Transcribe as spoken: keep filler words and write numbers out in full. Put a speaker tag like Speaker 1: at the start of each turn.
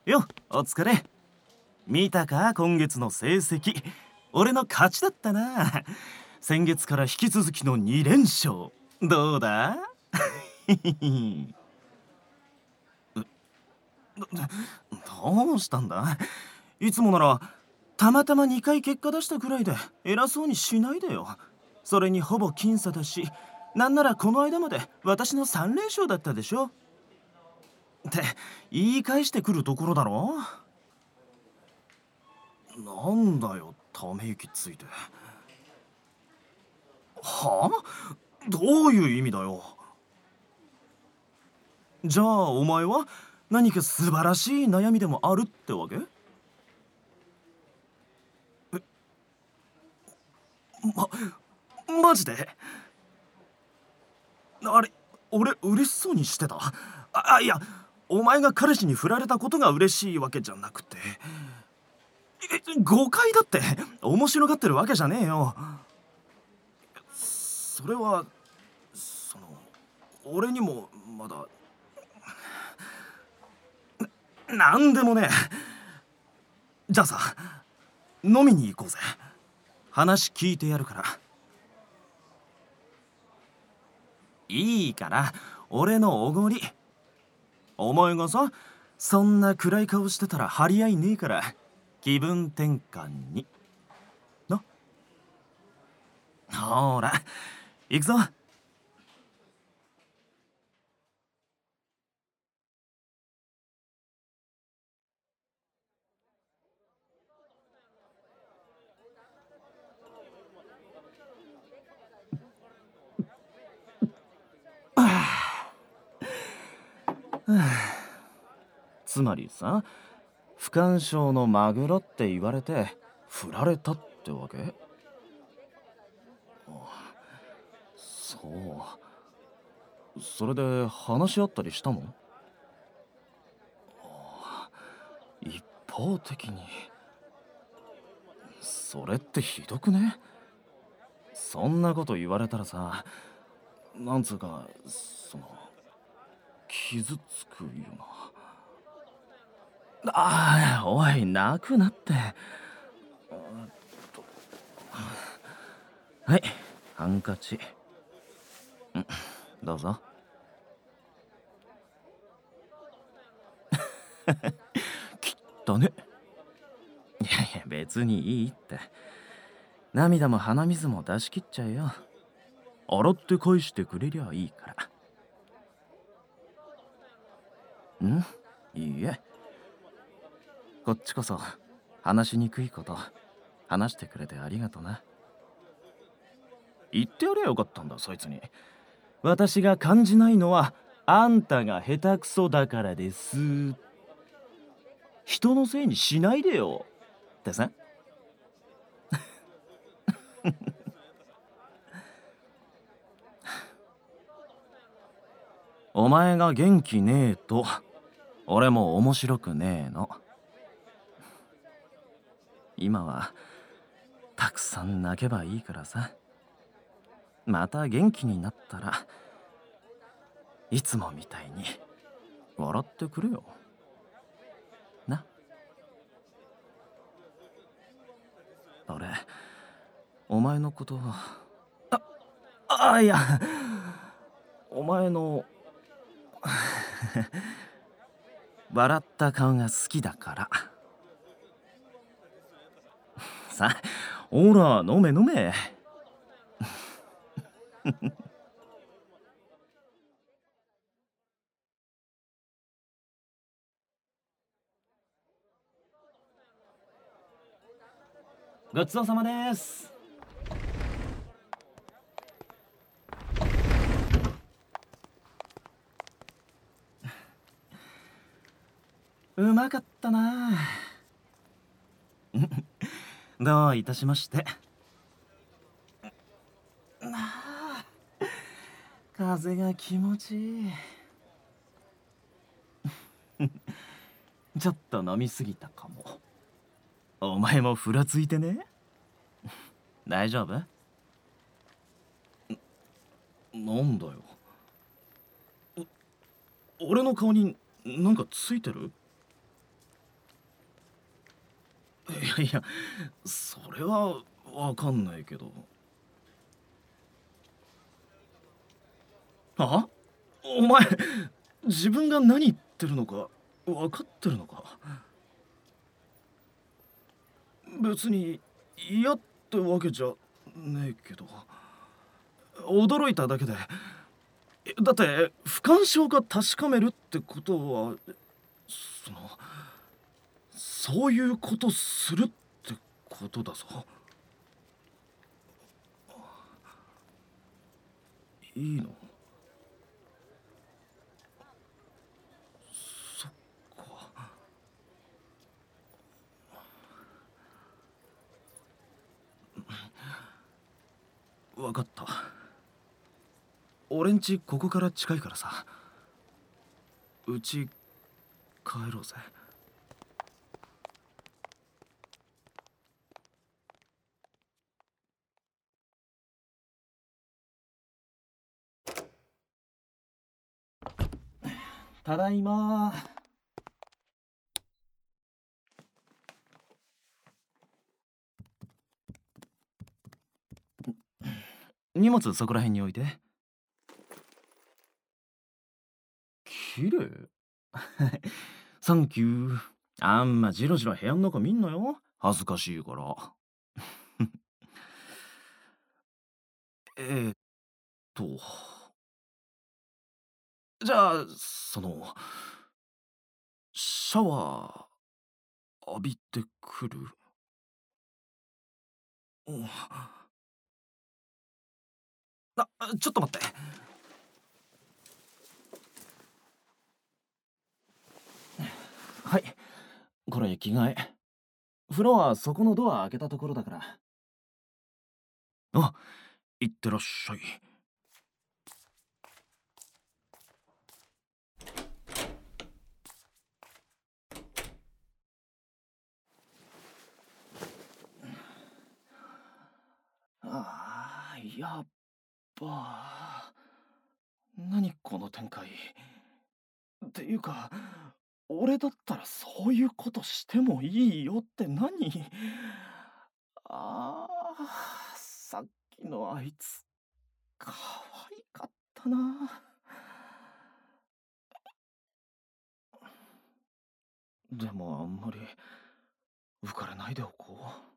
Speaker 1: よ、お疲れ。見たか、今月の成績。俺の勝ちだったな。先月から引き続きのに連勝。どうだ？どうしたんだ？いつもならたまたまにかい結果出したくらいで偉そうにしないでよ。それにほぼ僅差だし、なんならこの間まで私のさん連勝だったでしょ。って言い返してくるところだろ。なんだよ、ため息ついて。はあ？どういう意味だよ。じゃあお前は何か素晴らしい悩みでもあるってわけ？ま、マジで？あれ、俺嬉しそうにしてた？あ、いや、お前が彼氏に振られたことが嬉しいわけじゃなくて。え、誤解だって。面白がってるわけじゃねえよ。それは、その、俺にもまだ。なんでもねえ。じゃあさ、飲みに行こうぜ。話聞いてやるから。いいから、俺のおごり。お前がさ、そんな暗い顔してたら張り合いねえから、気分転換に。な。ほら、行くぞ。つまりさ、不干渉のマグロって言われて振られたってわけ？そう。それで話し合ったりしたの？一方的に。それってひどくね？そんなこと言われたらさ、なんつうか、その、傷つくよな。ああ、おい、泣くなって。はい、ハンカチ。うん、どうぞ。きったね。いやいや、別にいいって。涙も鼻水も出し切っちゃえよ。洗って返してくれりゃいいから。ん？いいえ。こっちこそ話しにくいこと話してくれてありがとな。言ってやればよかったんだ、そいつに。私が感じないのはあんたが下手くそだからです。人のせいにしないでよってさ。お前が元気ねえと俺も面白くねえの。今はたくさん泣けばいいからさ。また元気になったらいつもみたいに笑ってくれよな。俺お前のことはああいやお前の笑った顔が好きだからさ。ほら飲め飲め。ごちそうさまです。うまかったな。どういたしまして。ああ、風が気持ちいい。ちょっと飲みすぎたかも。お前もふらついてね。大丈夫？なんだよ。俺の顔になんかついてる？ いやいや、それはわかんないけど。あ、お前、自分が何言ってるのか分かってるのか？別に嫌ってわけじゃねえけど、驚いただけで。だって不干渉か確かめるってことは、そのそういうことするってことだぞ。いいの？そっか。わかった。俺んちここから近いからさ、うち帰ろうぜ。ただいま。荷物そこら辺に置いて。綺麗。サンキュー。あんまジロジロ部屋の中見んなよ。恥ずかしいから。えーっと、じゃあ、その、シャワー浴びてくる？うん。あ、ちょっと待って。はい、これ着替え。風呂はそこのドア開けたところだから。あ、いってらっしゃい。ああ、やっば。何この展開。っていうか、俺だったらそういうことしてもいいよって何？ああ、さっきのあいつ、可愛かったな。でもあんまり浮かれないでおこう。